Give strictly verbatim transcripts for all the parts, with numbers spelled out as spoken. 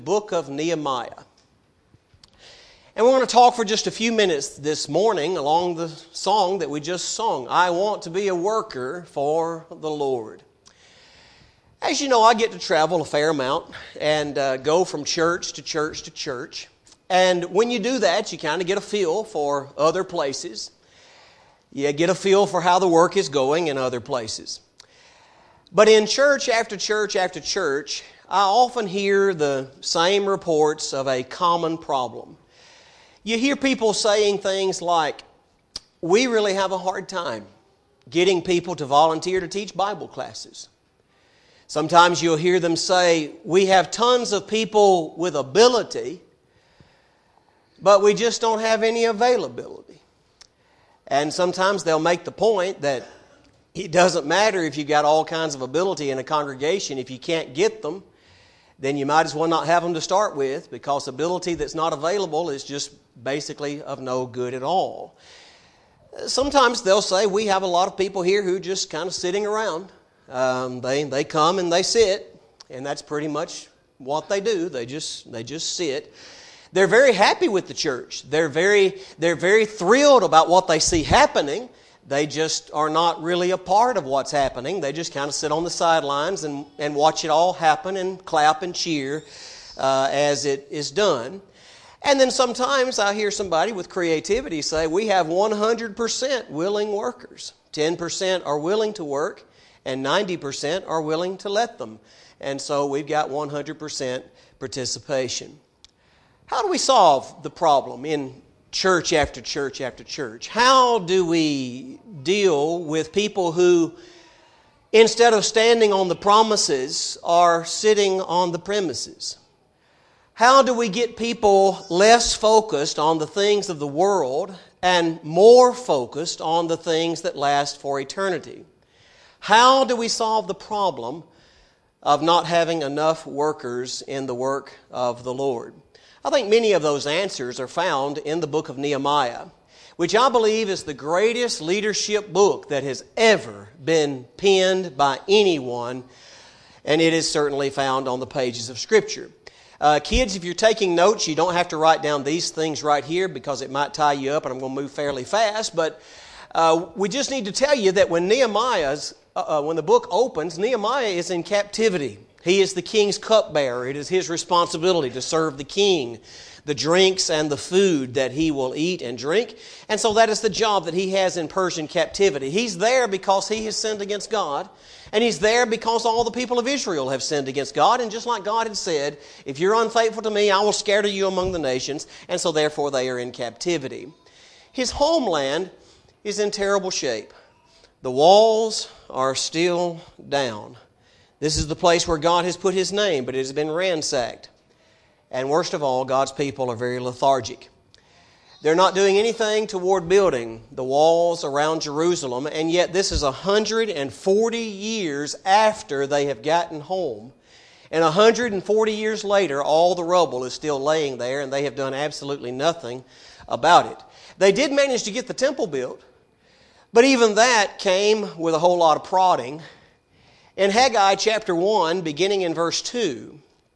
Book of Nehemiah. And we're going to talk for just a few minutes this morning along the song that we just sung, I Want to Be a Worker for the Lord. As you know, I get to travel a fair amount and uh, go from church to church to church. And when you do that, you kind of get a feel for other places. You get a feel for how the work is going in other places. But in church after church after church, I often hear the same reports of a common problem. You hear people saying things like, we really have a hard time getting people to volunteer to teach Bible classes. Sometimes you'll hear them say, we have tons of people with ability, but we just don't have any availability. And sometimes they'll make the point that it doesn't matter if you've got all kinds of ability in a congregation. If you can't get them, then you might as well not have them to start with, because ability that's not available is just basically of no good at all. Sometimes they'll say, we have a lot of people here who just kind of sitting around. Um, they they come and they sit, and that's pretty much what they do. They just they just sit. They're very happy with the church. They're very they're very thrilled about what they see happening. They just are not really a part of what's happening. They just kind of sit on the sidelines and, and watch it all happen and clap and cheer uh, as it is done. And then sometimes I hear somebody with creativity say, we have one hundred percent willing workers. ten percent are willing to work and ninety percent are willing to let them. And so we've got one hundred percent participation. How do we solve the problem in church after church after church? How do we deal with people who, instead of standing on the promises, are sitting on the premises? How do we get people less focused on the things of the world and more focused on the things that last for eternity? How do we solve the problem of not having enough workers in the work of the Lord? I think many of those answers are found in the book of Nehemiah, which I believe is the greatest leadership book that has ever been penned by anyone, and it is certainly found on the pages of Scripture. Uh, kids, if you're taking notes, you don't have to write down these things right here because it might tie you up, and I'm going to move fairly fast, but uh, we just need to tell you that when Nehemiah's, uh, when the book opens, Nehemiah is in captivity. He is the king's cupbearer. It is his responsibility to serve the king the drinks and the food that he will eat and drink. And so that is the job that he has in Persian captivity. He's there because he has sinned against God. And he's there because all the people of Israel have sinned against God. And just like God had said, if you're unfaithful to me, I will scatter you among the nations. And so therefore they are in captivity. His homeland is in terrible shape. The walls are still down. This is the place where God has put His name, but it has been ransacked. And worst of all, God's people are very lethargic. They're not doing anything toward building the walls around Jerusalem, and yet this is one hundred forty years after they have gotten home. And one hundred forty years later, all the rubble is still laying there, and they have done absolutely nothing about it. They did manage to get the temple built, but even that came with a whole lot of prodding. In Haggai chapter one, beginning in verse two,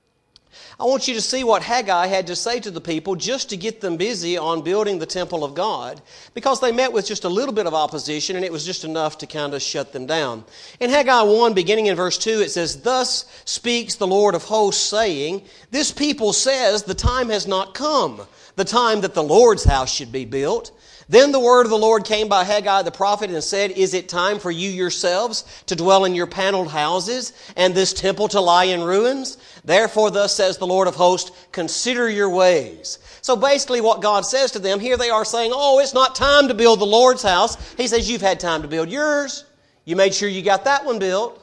I want you to see what Haggai had to say to the people just to get them busy on building the temple of God, because they met with just a little bit of opposition and it was just enough to kind of shut them down. In Haggai one, beginning in verse two, it says, Thus speaks the Lord of hosts, saying, This people says the time has not come, the time that the Lord's house should be built. Then the word of the Lord came by Haggai the prophet and said, Is it time for you yourselves to dwell in your paneled houses, and this temple to lie in ruins? Therefore thus says the Lord of hosts, Consider your ways. So basically what God says to them, here they are saying, Oh, it's not time to build the Lord's house. He says, You've had time to build yours. You made sure you got that one built.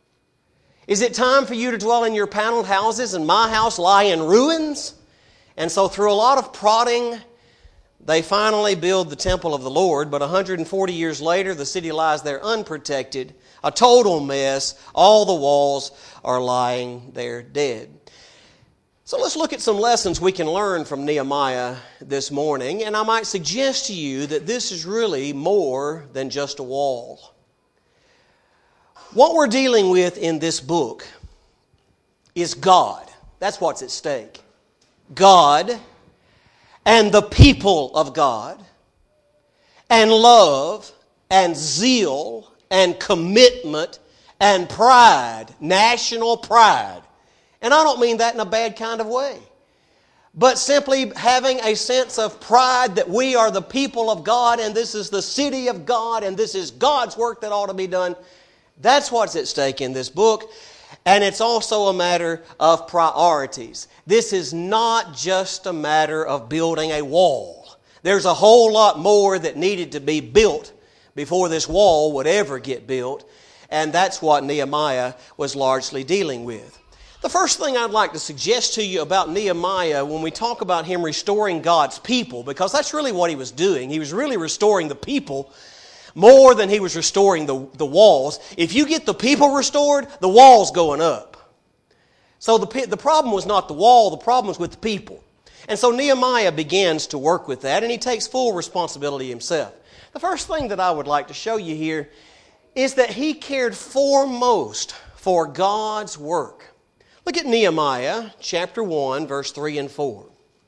Is it time for you to dwell in your paneled houses and my house lie in ruins? And so through a lot of prodding, they finally build the temple of the Lord, but one hundred forty years later, the city lies there unprotected, a total mess. All the walls are lying there dead. So let's look at some lessons we can learn from Nehemiah this morning, and I might suggest to you that this is really more than just a wall. What we're dealing with in this book is God. That's what's at stake. God and the people of God, and love and zeal and commitment and pride, national pride. And I don't mean that in a bad kind of way, but simply having a sense of pride that we are the people of God and this is the city of God and this is God's work that ought to be done. That's what's at stake in this book. And it's also a matter of priorities. This is not just a matter of building a wall. There's a whole lot more that needed to be built before this wall would ever get built. And that's what Nehemiah was largely dealing with. The first thing I'd like to suggest to you about Nehemiah when we talk about him restoring God's people, because that's really what he was doing. He was really restoring the people more than he was restoring the, the walls. If you get the people restored, the wall's going up. So the, the problem was not the wall, the problem was with the people. And so Nehemiah begins to work with that, and he takes full responsibility himself. The first thing that I would like to show you here is that he cared foremost for God's work. Look at Nehemiah chapter one, verse three and four.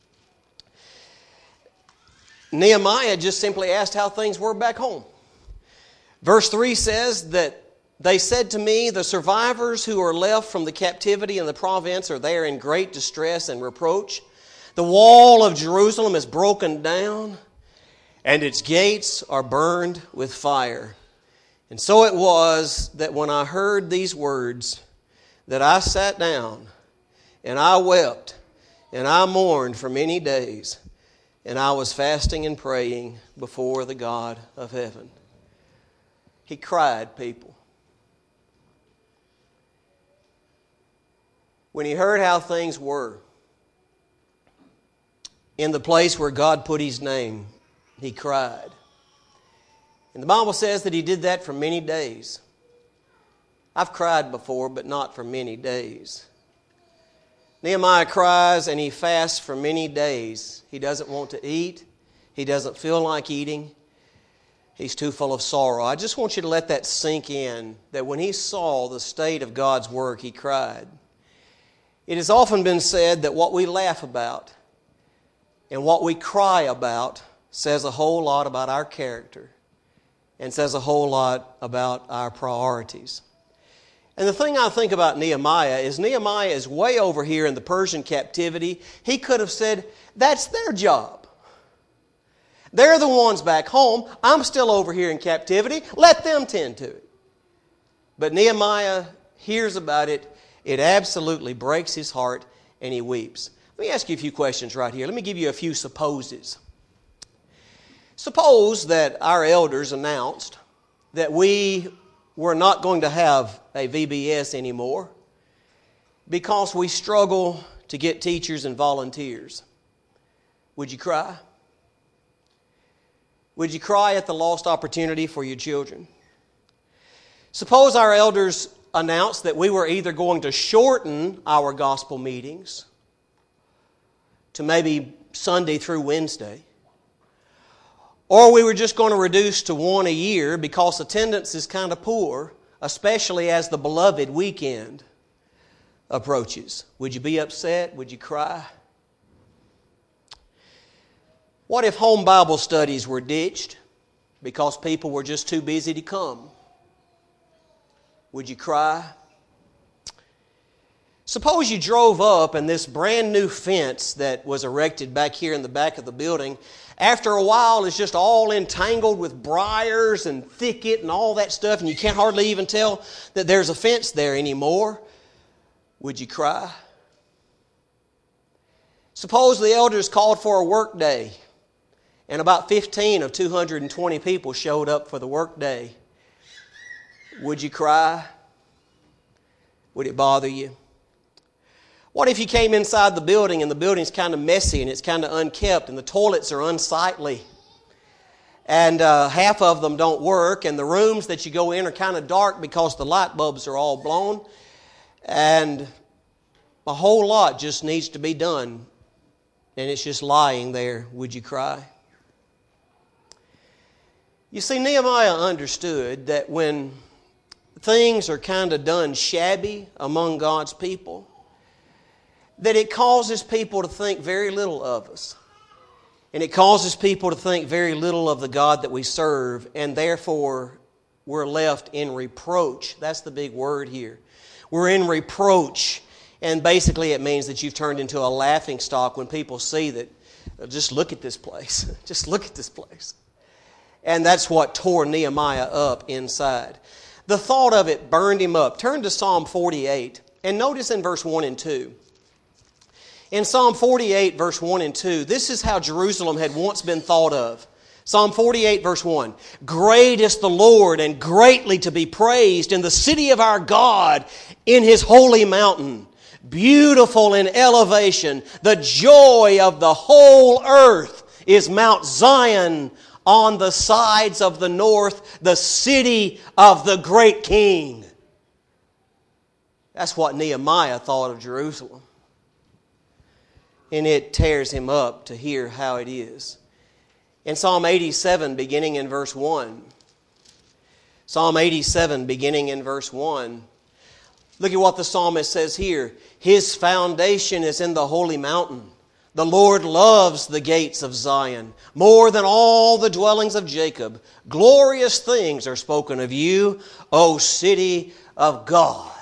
Nehemiah just simply asked how things were back home. Verse three says that they said to me, the survivors who are left from the captivity in the province are there in great distress and reproach. The wall of Jerusalem is broken down, and its gates are burned with fire. And so it was that when I heard these words, that I sat down, and I wept, and I mourned for many days, and I was fasting and praying before the God of heaven. He cried, people. When he heard how things were in the place where God put His name, he cried. And the Bible says that he did that for many days. I've cried before, but not for many days. Nehemiah cries and he fasts for many days. He doesn't want to eat. He doesn't feel like eating. He's too full of sorrow. I just want you to let that sink in, that when he saw the state of God's work, he cried. It has often been said that what we laugh about and what we cry about says a whole lot about our character and says a whole lot about our priorities. And the thing I think about Nehemiah is Nehemiah is way over here in the Persian captivity. He could have said, that's their job. They're the ones back home. I'm still over here in captivity. Let them tend to it. But Nehemiah hears about it. It absolutely breaks his heart and he weeps. Let me ask you a few questions right here. Let me give you a few supposes. Suppose that our elders announced that we were not going to have a V B S anymore because we struggle to get teachers and volunteers. Would you cry? Would you cry at the lost opportunity for your children? Suppose our elders announced that we were either going to shorten our gospel meetings to maybe Sunday through Wednesday, or we were just going to reduce to one a year because attendance is kind of poor, especially as the beloved weekend approaches. Would you be upset? Would you cry? What if home Bible studies were ditched because people were just too busy to come? Would you cry? Suppose you drove up and this brand new fence that was erected back here in the back of the building, after a while it's just all entangled with briars and thicket and all that stuff, and you can't hardly even tell that there's a fence there anymore. Would you cry? Suppose the elders called for a work day and about fifteen of two hundred twenty people showed up for the work day. Would you cry? Would it bother you? What if you came inside the building and the building's kind of messy and it's kind of unkept and the toilets are unsightly and uh, half of them don't work and the rooms that you go in are kind of dark because the light bulbs are all blown and a whole lot just needs to be done and it's just lying there? Would you cry? You see, Nehemiah understood that when things are kind of done shabby among God's people, that it causes people to think very little of us. And it causes people to think very little of the God that we serve, and therefore we're left in reproach. That's the big word here. We're in reproach, and basically it means that you've turned into a laughing stock when people see that, just look at this place. Just look at this place. And that's what tore Nehemiah up inside. The thought of it burned him up. Turn to Psalm forty-eight, and notice in verse one and two. In Psalm forty-eight, verse one and two, this is how Jerusalem had once been thought of. Psalm forty-eight, verse one, "Great is the Lord, and greatly to be praised in the city of our God, in His holy mountain. Beautiful in elevation, the joy of the whole earth is Mount Zion on the sides of the north, the city of the great King." That's what Nehemiah thought of Jerusalem. And it tears him up to hear how it is. In Psalm eighty-seven, beginning in verse one. Psalm eighty-seven, beginning in verse one. Look at what the psalmist says here. "His foundation is in the holy mountain. The Lord loves the gates of Zion more than all the dwellings of Jacob. Glorious things are spoken of you, O city of God."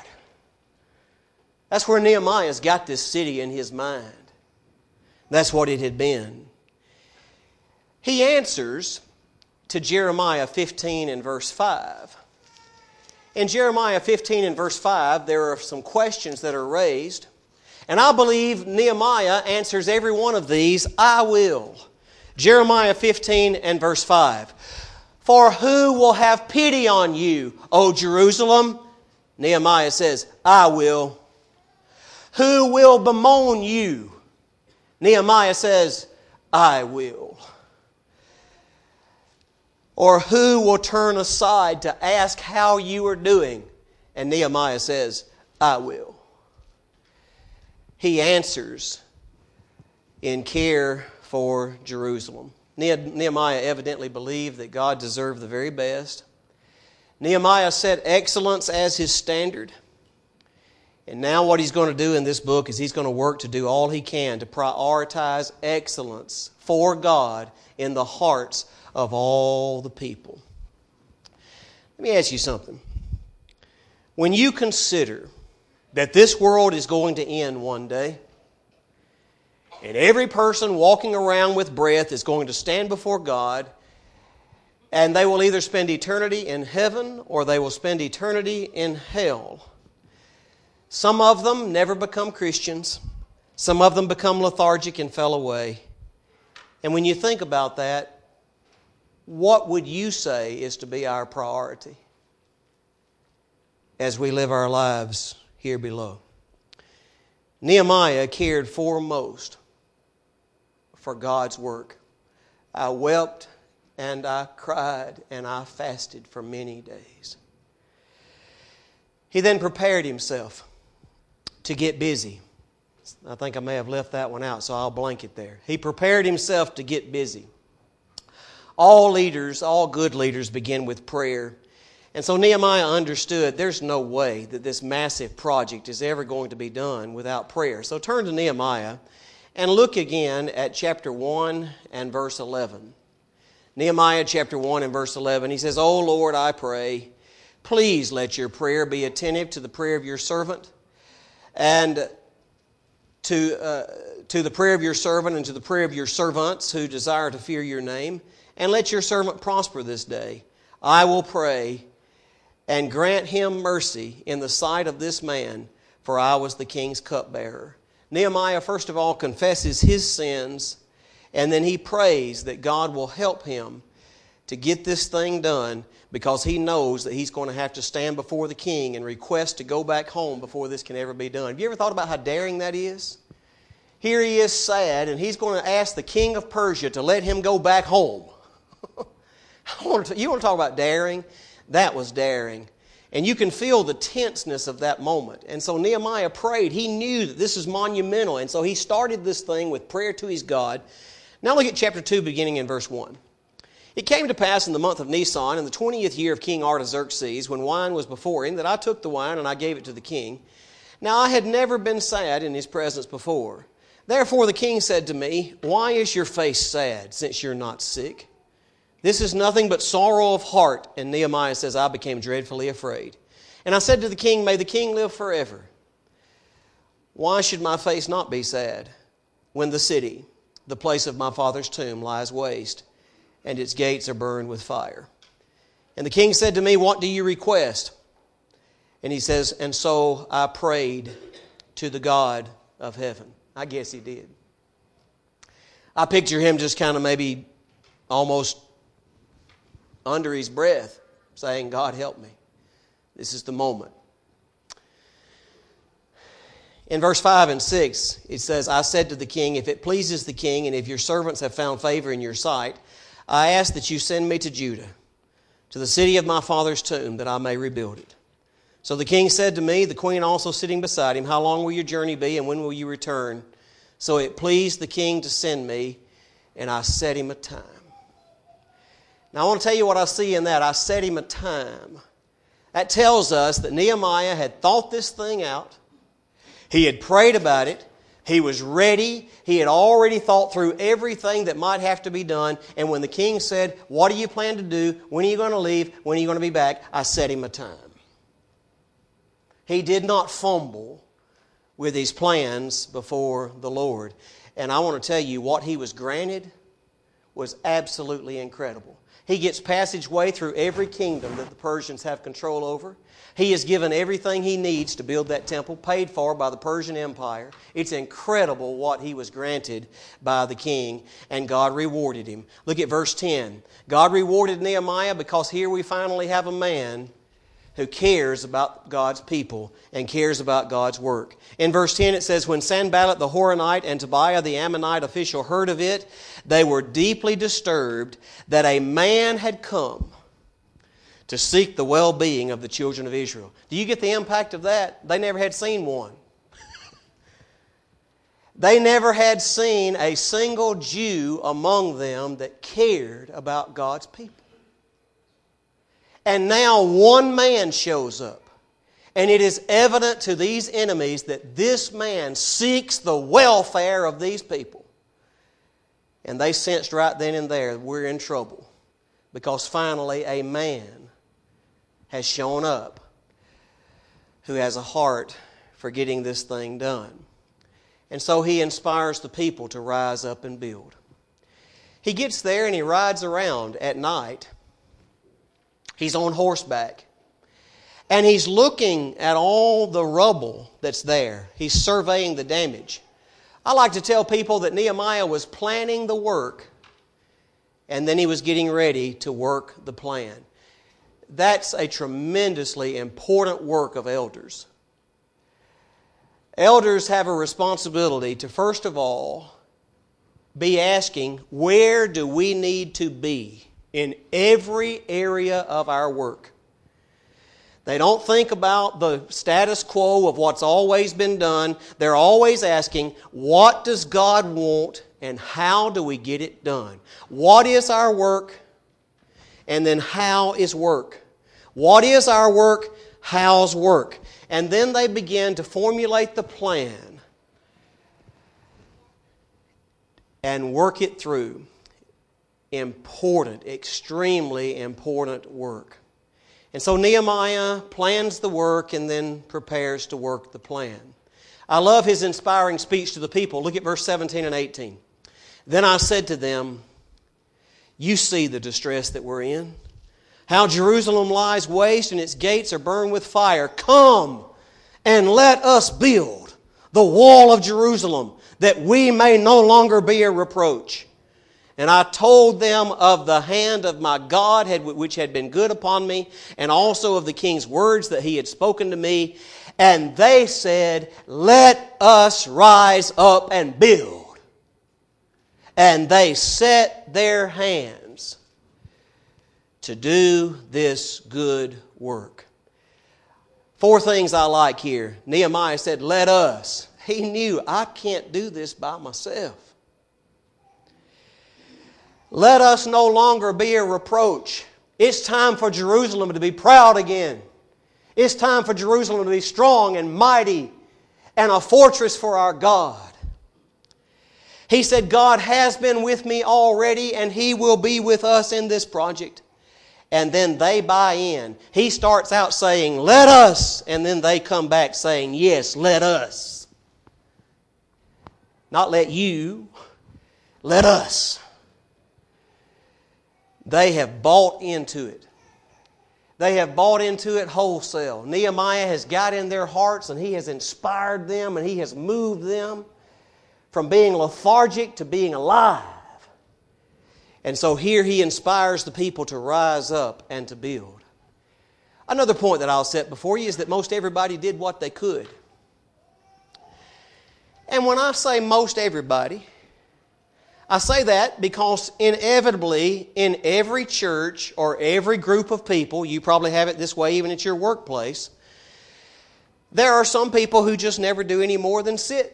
That's where Nehemiah's got this city in his mind. That's what it had been. He answers to Jeremiah fifteen and verse five. In Jeremiah fifteen and verse five, there are some questions that are raised. And I believe Nehemiah answers every one of these, "I will." Jeremiah fifteen and verse five. "For who will have pity on you, O Jerusalem?" Nehemiah says, "I will." "Who will bemoan you?" Nehemiah says, "I will." "Or who will turn aside to ask how you are doing?" And Nehemiah says, "I will." He answers in care for Jerusalem. Nehemiah evidently believed that God deserved the very best. Nehemiah set excellence as his standard. And now what he's going to do in this book is he's going to work to do all he can to prioritize excellence for God in the hearts of all the people. Let me ask you something. When you consider that this world is going to end one day, and every person walking around with breath is going to stand before God, and they will either spend eternity in heaven or they will spend eternity in hell. Some of them never become Christians. Some of them become lethargic and fell away. And when you think about that, what would you say is to be our priority as we live our lives here below? Nehemiah cared foremost for God's work. "I wept and I cried and I fasted for many days." He then prepared himself to get busy. I think I may have left that one out, so I'll blank it there. He prepared himself to get busy. All leaders, all good leaders begin with prayer. And so Nehemiah understood there's no way that this massive project is ever going to be done without prayer. So turn to Nehemiah and look again at chapter one and verse eleven. Nehemiah chapter one and verse eleven, he says, "O Lord, I pray, please let your prayer be attentive to the prayer of your servant, and to uh, to the prayer of your servant and to the prayer of your servants who desire to fear your name. And let your servant prosper this day. I will pray, and grant him mercy in the sight of this man, for I was the king's cupbearer." Nehemiah, first of all, confesses his sins, and then he prays that God will help him to get this thing done, because he knows that he's going to have to stand before the king and request to go back home before this can ever be done. Have you ever thought about how daring that is? Here he is sad, and he's going to ask the king of Persia to let him go back home. I want to, you want to talk about daring? That was daring. And you can feel the tenseness of that moment. And so Nehemiah prayed. He knew that this is monumental. And so he started this thing with prayer to his God. Now look at chapter two, beginning in verse one. "It came to pass in the month of Nisan, in the twentieth year of King Artaxerxes, when wine was before him, that I took the wine and I gave it to the king. Now I had never been sad in his presence before. Therefore the king said to me, why is your face sad, since you're not sick? This is nothing but sorrow of heart. And Nehemiah says, I became dreadfully afraid. And I said to the king, may the king live forever. Why should my face not be sad when the city, the place of my father's tomb, lies waste, and its gates are burned with fire? And the king said to me, what do you request? And he says, and so I prayed to the God of heaven. I guess he did. I picture him just kind of maybe almost under his breath saying, God help me. This is the moment. In verse five and six, it says, I said to the king, if it pleases the king, and if your servants have found favor in your sight, I ask that you send me to Judah, to the city of my father's tomb, that I may rebuild it. So the king said to me, the queen also sitting beside him, how long will your journey be, and when will you return? So it pleased the king to send me, and I set him a time. Now I want to tell you what I see in that. I set him a time. That tells us that Nehemiah had thought this thing out. He had prayed about it. He was ready. He had already thought through everything that might have to be done. And when the king said, what do you plan to do? When are you going to leave? When are you going to be back? I set him a time. He did not fumble with his plans before the Lord. And I want to tell you, what he was granted was absolutely incredible. He gets passageway through every kingdom that the Persians have control over. He is given everything he needs to build that temple, paid for by the Persian Empire. It's incredible what he was granted by the king, and God rewarded him. Look at verse ten. God rewarded Nehemiah because here we finally have a man who cares about God's people and cares about God's work. In verse ten it says, when Sanballat the Horonite and Tobiah the Ammonite official heard of it, they were deeply disturbed that a man had come to seek the well-being of the children of Israel. Do you get the impact of that? They never had seen one. They never had seen a single Jew among them that cared about God's people. And now one man shows up. And it is evident to these enemies that this man seeks the welfare of these people. And they sensed right then and there, we're in trouble. Because finally a man has shown up who has a heart for getting this thing done. And so he inspires the people to rise up and build. He gets there and he rides around at night. He's on horseback. And he's looking at all the rubble that's there. He's surveying the damage. I like to tell people that Nehemiah was planning the work, and then he was getting ready to work the plan. That's a tremendously important work of elders. Elders have a responsibility to, first of all, be asking, where do we need to be in every area of our work? They don't think about the status quo of what's always been done. They're always asking, what does God want and how do we get it done? What is our work? And then how is work? What is our work? How's work? And then they begin to formulate the plan and work it through. Important, extremely important work. And so Nehemiah plans the work and then prepares to work the plan. I love his inspiring speech to the people. Look at verse seventeen and eighteen. Then I said to them, you see the distress that we're in, how Jerusalem lies waste and its gates are burned with fire. Come and let us build the wall of Jerusalem, that we may no longer be a reproach. And I told them of the hand of my God which had been good upon me, and also of the king's words that he had spoken to me. And they said, let us rise up and build. And they set their hands to do this good work. Four things I like here. Nehemiah said, let us. He knew, I can't do this by myself. Let us no longer be a reproach. It's time for Jerusalem to be proud again. It's time for Jerusalem to be strong and mighty and a fortress for our God. He said, God has been with me already, and He will be with us in this project. And then they buy in. He starts out saying, let us, and then they come back saying, yes, let us. Not let you, let us. They have bought into it. They have bought into it wholesale. Nehemiah has got in their hearts, and he has inspired them, and he has moved them from being lethargic to being alive. And so here he inspires the people to rise up and to build. Another point that I'll set before you is that most everybody did what they could. And when I say most everybody, I say that because inevitably in every church or every group of people, you probably have it this way even at your workplace, there are some people who just never do any more than sit.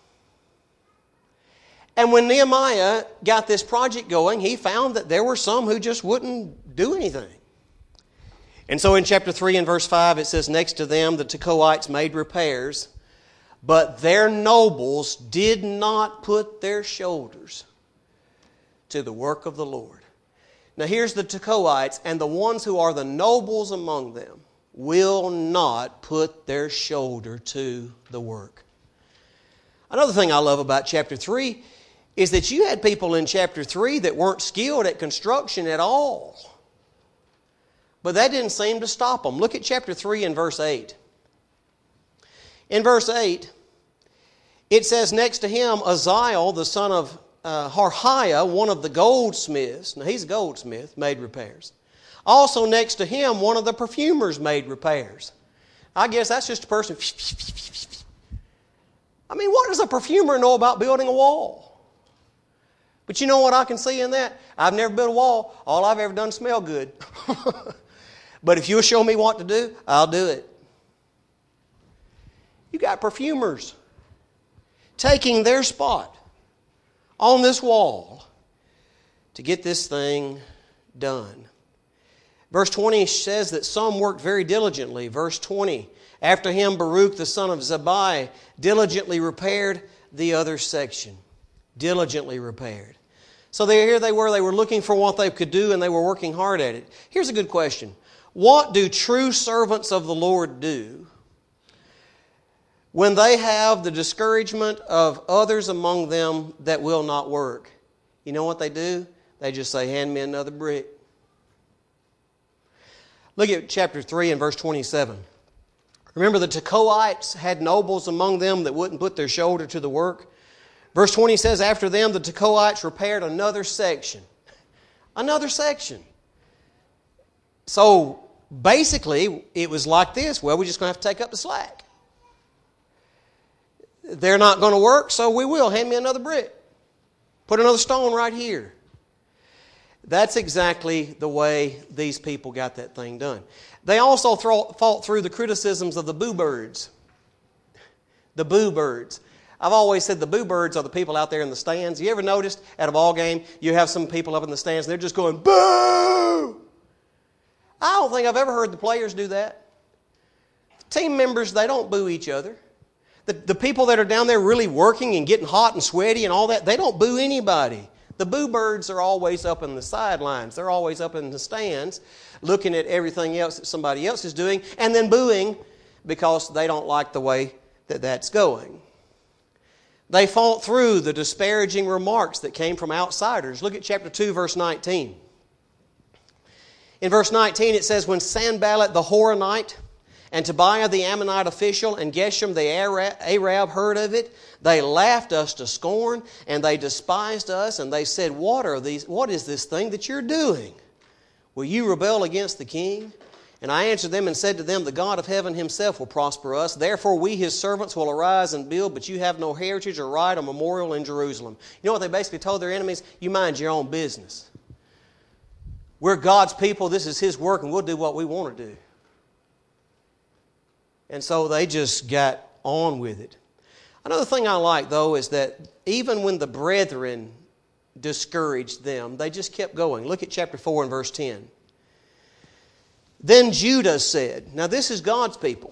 And when Nehemiah got this project going, he found that there were some who just wouldn't do anything. And so in chapter three and verse five it says, next to them the Tekoites made repairs, but their nobles did not put their shoulders to the work of the Lord. Now here's the Tekoites, and the ones who are the nobles among them will not put their shoulder to the work. Another thing I love about chapter three is that you had people in chapter three that weren't skilled at construction at all. But that didn't seem to stop them. Look at chapter three and verse eight. In verse eight, it says, next to him, Aziel, the son of uh, Harhiah, one of the goldsmiths, now he's a goldsmith, made repairs. Also next to him, one of the perfumers made repairs. I guess that's just a person. I mean, what does a perfumer know about building a wall? But you know what I can see in that? I've never built a wall. All I've ever done is smell good. But if you'll show me what to do, I'll do it. You got perfumers taking their spot on this wall to get this thing done. Verse twenty says that some worked very diligently. Verse twenty, after him Baruch the son of Zabbai diligently repaired the other section. Diligently repaired. So they, here they were, they were looking for what they could do and they were working hard at it. Here's a good question. What do true servants of the Lord do when they have the discouragement of others among them that will not work? You know what they do? They just say, hand me another brick. Look at chapter three and verse twenty-seven. Remember the Tekoites had nobles among them that wouldn't put their shoulder to the work? Verse twenty says, after them the Tekoites repaired another section. Another section. So basically it was like this. Well, we're just going to have to take up the slack. They're not going to work, so we will. Hand me another brick. Put another stone right here. That's exactly the way these people got that thing done. They also throw, fought through the criticisms of the boo birds. The boo birds. I've always said the boo birds are the people out there in the stands. You ever noticed at a ball game, you have some people up in the stands and they're just going, boo! I don't think I've ever heard the players do that. Team members, they don't boo each other. The, the people that are down there really working and getting hot and sweaty and all that, they don't boo anybody. The boo birds are always up in the sidelines. They're always up in the stands looking at everything else that somebody else is doing and then booing because they don't like the way that that's going. They fought through the disparaging remarks that came from outsiders. Look at chapter two, verse nineteen. In verse nineteen it says, when Sanballat the Horonite and Tobiah the Ammonite official and Geshem the Arab heard of it, they laughed us to scorn and they despised us and they said, what are these? What is this thing that you're doing? Will you rebel against the king? And I answered them and said to them, the God of heaven himself will prosper us. Therefore we, his servants, will arise and build, but you have no heritage or right or memorial in Jerusalem. You know what they basically told their enemies? You mind your own business. We're God's people. This is his work, and we'll do what we want to do. And so they just got on with it. Another thing I like, though, is that even when the brethren discouraged them, they just kept going. Look at chapter four and verse ten. Then Judah said, now this is God's people.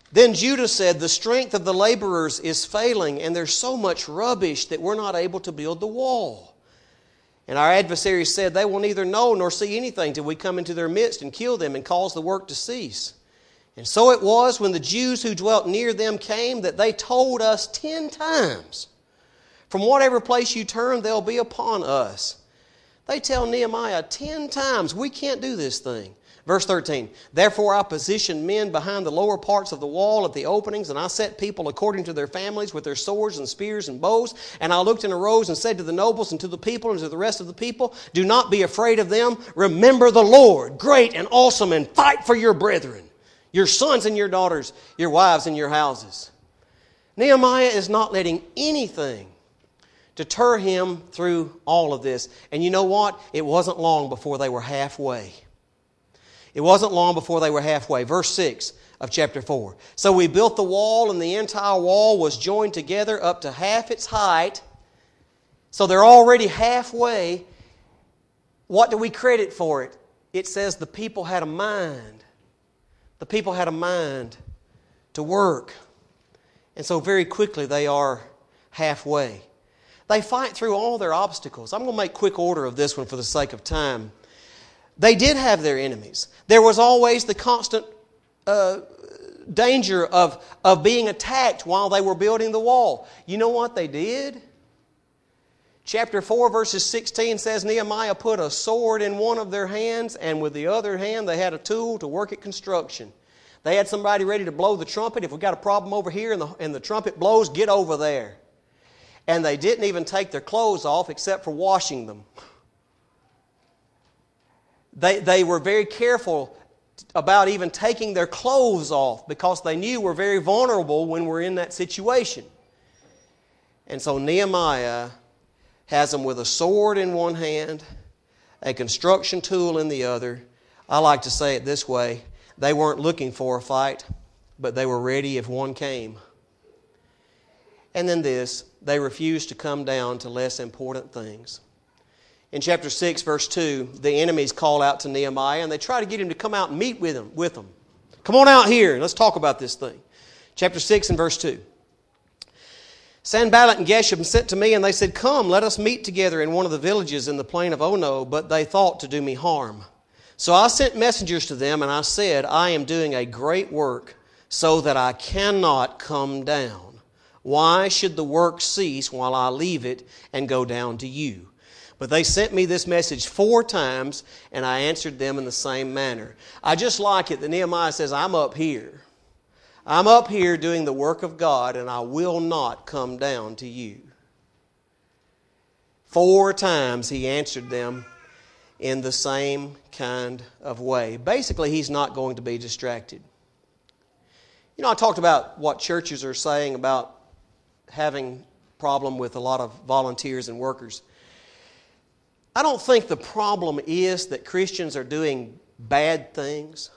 Then Judah said, the strength of the laborers is failing, and there's so much rubbish that we're not able to build the wall. And our adversaries said, they will neither know nor see anything till we come into their midst and kill them and cause the work to cease. And so it was when the Jews who dwelt near them came that they told us ten times, from whatever place you turn, they'll be upon us. They tell Nehemiah ten times, we can't do this thing. Verse thirteen, therefore I positioned men behind the lower parts of the wall at the openings, and I set people according to their families with their swords and spears and bows. And I looked and arose and said to the nobles and to the people and to the rest of the people, do not be afraid of them. Remember the Lord, great and awesome, and fight for your brethren, your sons and your daughters, your wives and your houses. Nehemiah is not letting anything deter him through all of this. And you know what? It wasn't long before they were halfway. It wasn't long before they were halfway. Verse six of chapter four. So we built the wall, and the entire wall was joined together up to half its height. So they're already halfway. What do we credit for it? It says the people had a mind. The people had a mind to work. And so very quickly they are halfway. They fight through all their obstacles. I'm going to make quick order of this one for the sake of time. They did have their enemies. There was always the constant uh, danger of, of being attacked while they were building the wall. You know what they did? Chapter four, verses sixteen says, Nehemiah put a sword in one of their hands, and with the other hand they had a tool to work at construction. They had somebody ready to blow the trumpet. If we've got a problem over here and the, and the trumpet blows, get over there. And they didn't even take their clothes off except for washing them. They, they were very careful about even taking their clothes off because they knew we're very vulnerable when we're in that situation. And so Nehemiah has them with a sword in one hand, a construction tool in the other. I like to say it this way. They weren't looking for a fight, but they were ready if one came. And then this, they refused to come down to less important things. In chapter six, verse two, the enemies call out to Nehemiah, and they try to get him to come out and meet with them. With them. Come on out here. Let's talk about this thing. Chapter six and verse two. Sanballat and Geshem sent to me, and they said, come, let us meet together in one of the villages in the plain of Ono, but they thought to do me harm. So I sent messengers to them, and I said, I am doing a great work, so that I cannot come down. Why should the work cease while I leave it and go down to you? But they sent me this message four times, and I answered them in the same manner. I just like it that Nehemiah says, I'm up here. I'm up here doing the work of God, and I will not come down to you. Four times he answered them in the same kind of way. Basically, he's not going to be distracted. You know, I talked about what churches are saying about having a problem with a lot of volunteers and workers. I don't think the problem is that Christians are doing bad things.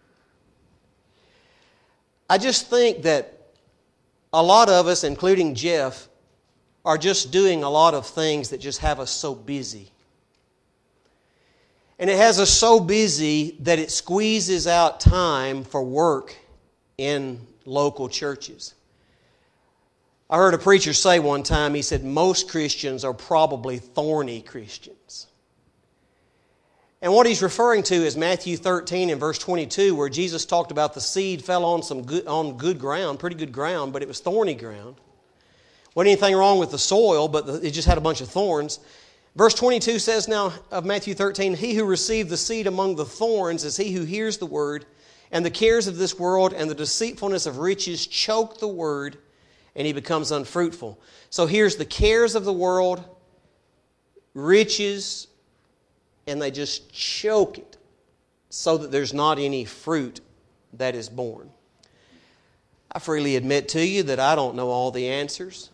I just think that a lot of us, including Jeff, are just doing a lot of things that just have us so busy. And it has us so busy that it squeezes out time for work in local churches. I heard a preacher say one time, he said, most Christians are probably thorny Christians. And what he's referring to is Matthew thirteen and verse twenty-two, where Jesus talked about the seed fell on some good, on good ground, pretty good ground, but it was thorny ground. Wasn't anything wrong with the soil, but the, it just had a bunch of thorns. Verse twenty-two says now of Matthew thirteen, he who received the seed among the thorns is he who hears the word, and the cares of this world and the deceitfulness of riches choke the word, and he becomes unfruitful. So here's the cares of the world, riches, and they just choke it so that there's not any fruit that is born. I freely admit to you that I don't know all the answers.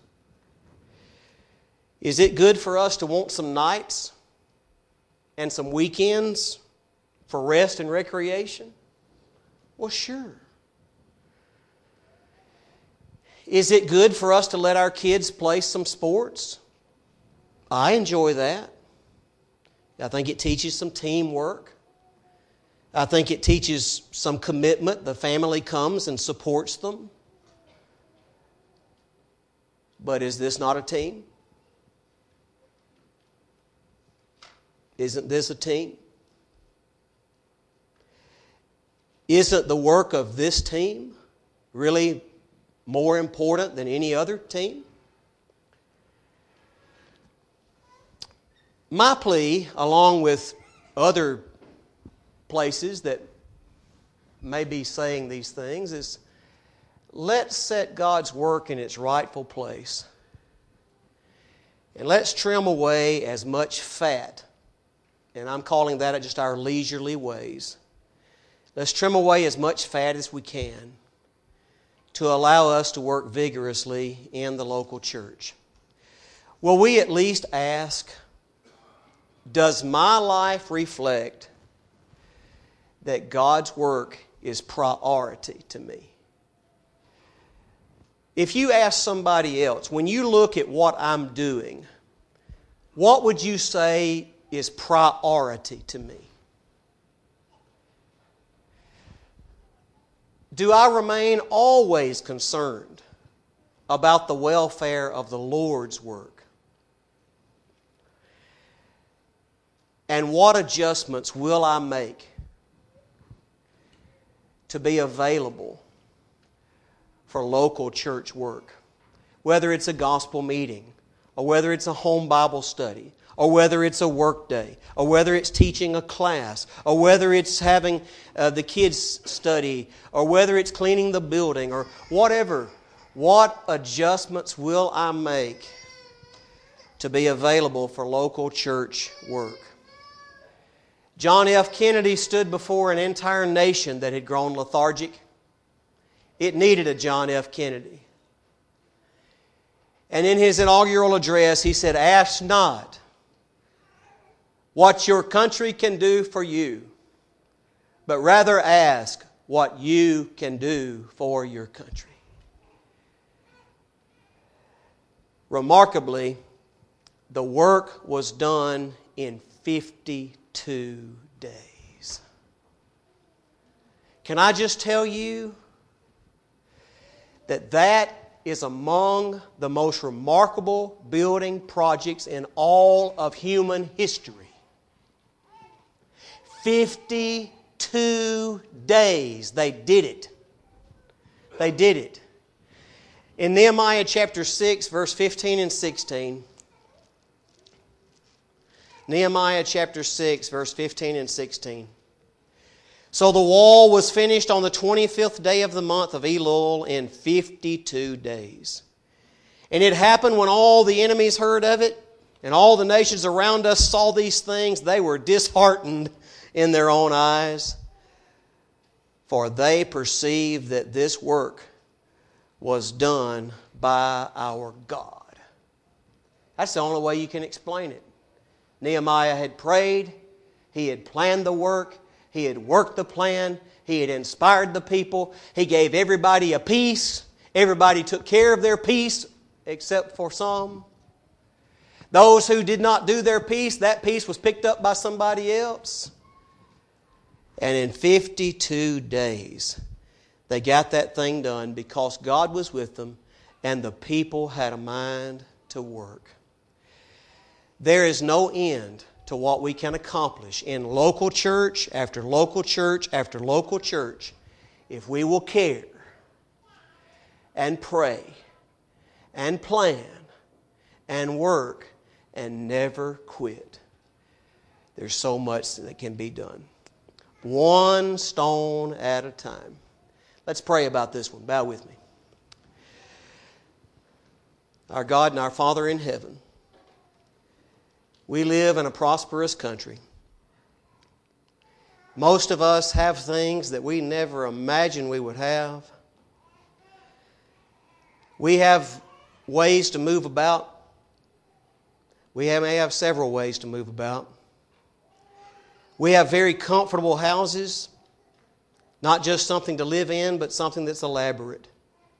Is it good for us to want some nights and some weekends for rest and recreation? Well, sure. Is it good for us to let our kids play some sports? I enjoy that. I think it teaches some teamwork. I think it teaches some commitment. The family comes and supports them. But is this not a team? Isn't this a team? Isn't the work of this team really more important than any other team? My plea, along with other places that may be saying these things, is let's set God's work in its rightful place. And let's trim away as much fat, and I'm calling that just our leisurely ways. Let's trim away as much fat as we can to allow us to work vigorously in the local church. Will we at least ask, does my life reflect that God's work is priority to me? If you ask somebody else, when you look at what I'm doing, what would you say is priority to me? Do I remain always concerned about the welfare of the Lord's work? And what adjustments will I make to be available for local church work? Whether it's a gospel meeting, or whether it's a home Bible study, or whether it's a work day, or whether it's teaching a class, or whether it's having uh, the kids study, or whether it's cleaning the building, or whatever. What adjustments will I make to be available for local church work? John F. Kennedy stood before an entire nation that had grown lethargic. It needed a John F. Kennedy. And in his inaugural address, he said, "Ask not what your country can do for you, but rather ask what you can do for your country." Remarkably, the work was done in fifty-two days. Can I just tell you that that is among the most remarkable building projects in all of human history. fifty-two days they did it. They did it. In Nehemiah chapter six, verse fifteen and sixteen, Nehemiah chapter six, verse fifteen and sixteen. So the wall was finished on the twenty-fifth day of the month of Elul in fifty-two days. And it happened when all the enemies heard of it, and all the nations around us saw these things, they were disheartened in their own eyes, for they perceived that this work was done by our God. That's the only way you can explain it. Nehemiah had prayed, he had planned the work, he had worked the plan, he had inspired the people, he gave everybody a peace, everybody took care of their peace except for some. Those who did not do their piece, that piece was picked up by somebody else. And in fifty-two days, they got that thing done because God was with them and the people had a mind to work. There is no end to what we can accomplish in local church after local church after local church if we will care and pray and plan and work and never quit. There's so much that can be done. One stone at a time. Let's pray about this one. Bow with me. Our God and our Father in heaven, we live in a prosperous country. Most of us have things that we never imagined we would have. We have ways to move about. We may have several ways to move about. We have very comfortable houses, not just something to live in, but something that's elaborate.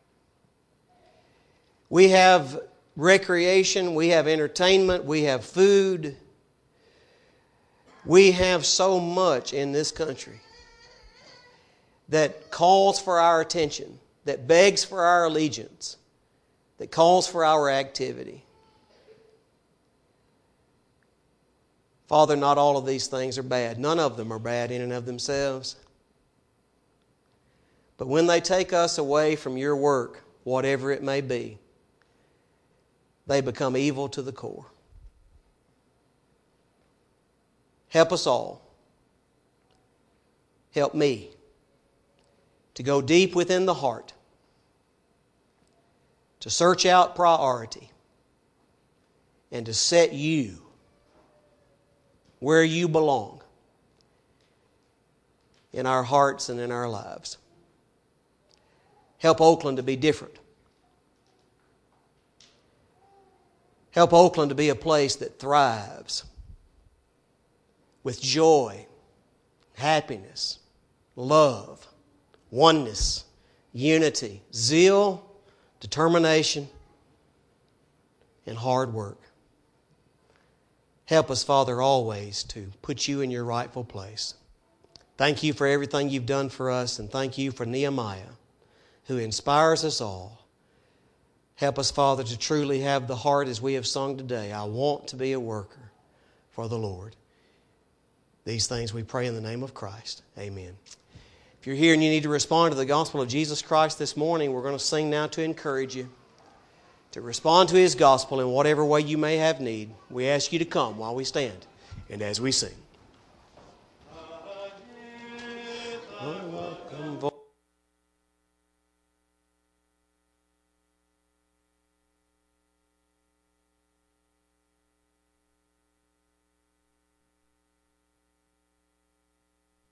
We have recreation, we have entertainment, we have food. We have so much in this country. that calls for our attention, that begs for our allegiance, that calls for our activity. Father, not all of these things are bad. None of them are bad in and of themselves. But when they take us away from your work, whatever it may be, they become evil to the core. Help us all. Help me to go deep within the heart, to search out priority, and to set you where you belong in our hearts and in our lives. Help Oakland to be different. Help Oakland to be a place that thrives with joy, happiness, love, oneness, unity, zeal, determination, and hard work. Help us, Father, always to put you in your rightful place. Thank you for everything you've done for us, and thank you for Nehemiah, who inspires us all. Help us, Father, to truly have the heart as we have sung today. I want to be a worker for the Lord. These things we pray in the name of Christ. Amen. If you're here and you need to respond to the gospel of Jesus Christ this morning, we're going to sing now to encourage you to respond to His gospel in whatever way you may have need. We ask you to come while we stand and as we sing.